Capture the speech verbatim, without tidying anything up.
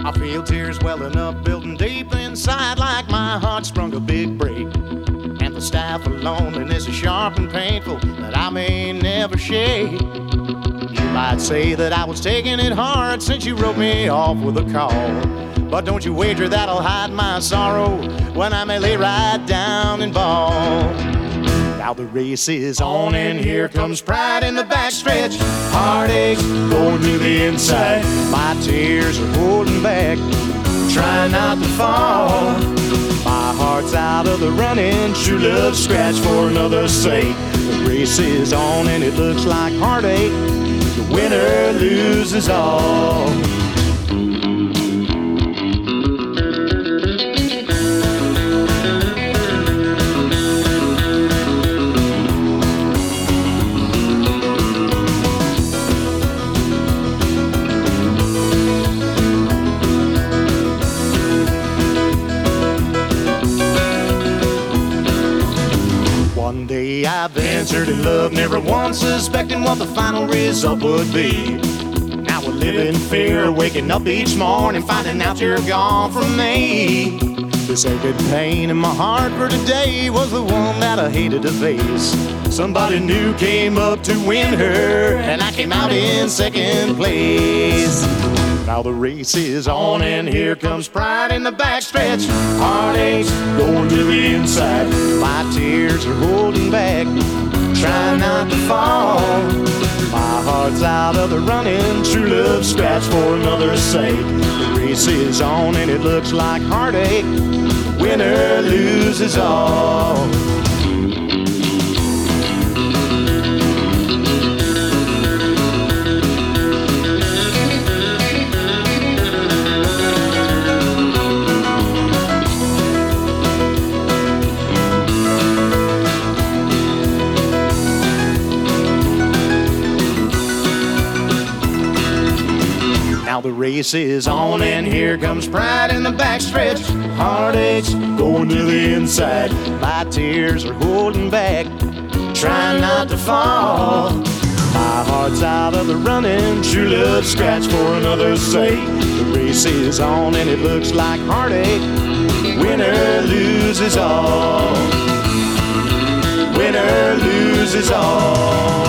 I feel tears welling up, building deep inside like my heart sprung a big break. And the staff of loneliness is sharp and painful that I may never shake. You might say that I was taking it hard since you wrote me off with a call. But don't you wager that I'll hide my sorrow when I may lay right down and bawl. Now the race is on and here comes pride in the backstretch. Heartaches going to the inside. My tears are holding back, trying not to fall. My heart's out of the running, true love scratch for another's sake. The race is on and it looks like heartache. The winner loses all. One day I ventured in love, never once suspecting what the final result would be. Now I live in fear, waking up each morning, finding out you're gone from me. This aching pain in my heart for today was the one that I hated to face. Somebody new came up to win her, and I came out in second place. Now the race is on and here comes pride in the backstretch. Heartaches going to the inside. My tears are holding back, trying not to fall. My heart's out of the running, true love scratch for another's sake. The race is on and it looks like heartache. Winner loses all. Now the race is on and here comes pride in the backstretch. Heartaches going to the inside. My tears are holding back, trying not to fall. My heart's out of the running, true love scratch for another's sake. The race is on and it looks like heartache. Winner loses all. Winner loses all.